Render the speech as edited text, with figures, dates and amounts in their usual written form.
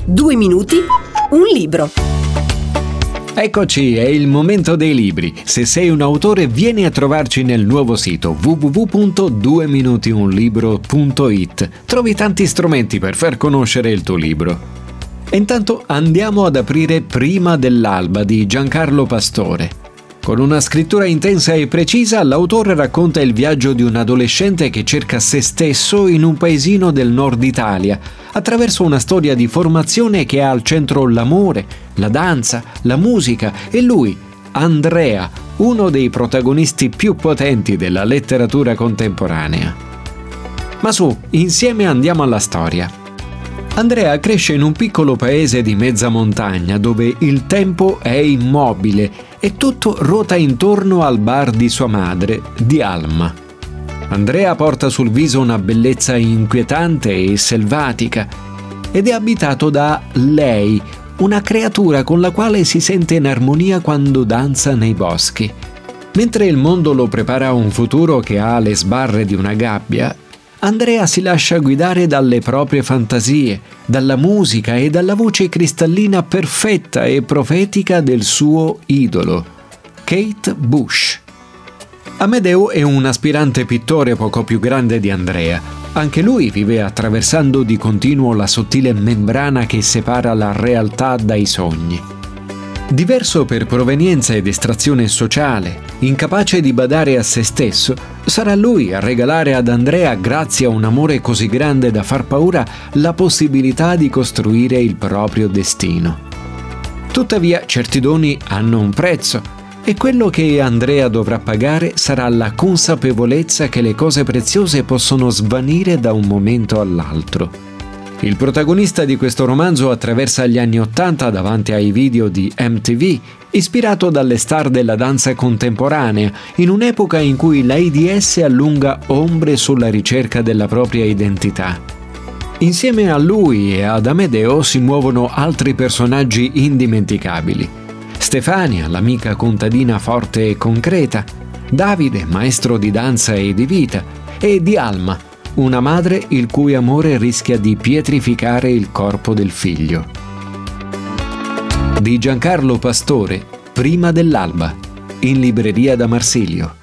2 minuti, un libro. Eccoci, è il momento dei libri. Se sei un autore, vieni a trovarci nel nuovo sito www.dueminutiunlibro.it. Trovi tanti strumenti per far conoscere il tuo libro. E intanto andiamo ad aprire Prima dell'alba di Giancarlo Pastore. Con una scrittura intensa e precisa, l'autore racconta il viaggio di un adolescente che cerca se stesso in un paesino del nord Italia, attraverso una storia di formazione che ha al centro l'amore, la danza, la musica e lui, Andrea, uno dei protagonisti più potenti della letteratura contemporanea. Ma su, insieme andiamo alla storia. Andrea cresce in un piccolo paese di mezza montagna dove il tempo è immobile e tutto ruota intorno al bar di sua madre, di Alma. Andrea porta sul viso una bellezza inquietante e selvatica ed è abitato da lei, una creatura con la quale si sente in armonia quando danza nei boschi. Mentre il mondo lo prepara a un futuro che ha le sbarre di una gabbia, Andrea si lascia guidare dalle proprie fantasie, dalla musica e dalla voce cristallina perfetta e profetica del suo idolo, Kate Bush. Amedeo è un aspirante pittore poco più grande di Andrea. Anche lui vive attraversando di continuo la sottile membrana che separa la realtà dai sogni. Diverso per provenienza ed estrazione sociale, incapace di badare a se stesso, sarà lui a regalare ad Andrea, grazie a un amore così grande da far paura, la possibilità di costruire il proprio destino. Tuttavia, certi doni hanno un prezzo, e quello che Andrea dovrà pagare sarà la consapevolezza che le cose preziose possono svanire da un momento all'altro. Il protagonista di questo romanzo attraversa gli anni '80 davanti ai video di MTV, ispirato dalle star della danza contemporanea, in un'epoca in cui l'AIDS allunga ombre sulla ricerca della propria identità. Insieme a lui e ad Amedeo si muovono altri personaggi indimenticabili. Stefania, l'amica contadina forte e concreta, Davide, maestro di danza e di vita, e di Alma, una madre il cui amore rischia di pietrificare il corpo del figlio. Di Giancarlo Pastore, Prima dell'alba, in libreria da Marsilio.